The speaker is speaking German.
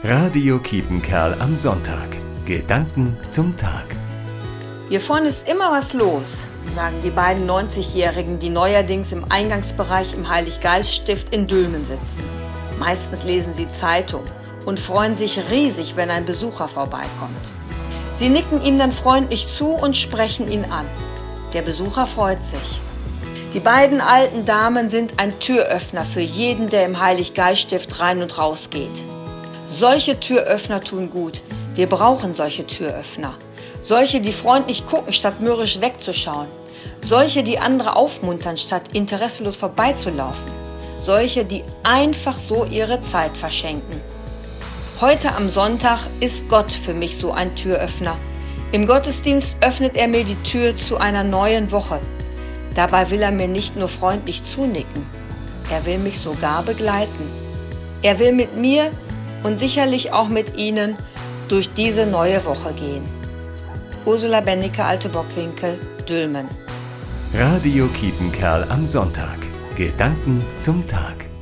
Radio Kiepenkerl am Sonntag. Gedanken zum Tag. Hier vorne ist immer was los, sagen die beiden 90-Jährigen, die neuerdings im Eingangsbereich im Heilig-Geist-Stift in Dülmen sitzen. Meistens lesen sie Zeitung und freuen sich riesig, wenn ein Besucher vorbeikommt. Sie nicken ihm dann freundlich zu und sprechen ihn an. Der Besucher freut sich. Die beiden alten Damen sind ein Türöffner für jeden, der im Heilig-Geist-Stift rein und raus geht. Solche Türöffner tun gut. Wir brauchen solche Türöffner. Solche, die freundlich gucken, statt mürrisch wegzuschauen. Solche, die andere aufmuntern, statt interesselos vorbeizulaufen. Solche, die einfach so ihre Zeit verschenken. Heute am Sonntag ist Gott für mich so ein Türöffner. Im Gottesdienst öffnet er mir die Tür zu einer neuen Woche. Dabei will er mir nicht nur freundlich zunicken, er will mich sogar begleiten. Er will mit mir und sicherlich auch mit Ihnen durch diese neue Woche gehen. Ursula Bennecke, Alte Bockwinkel, Dülmen. Radio Kiepenkerl am Sonntag. Gedanken zum Tag.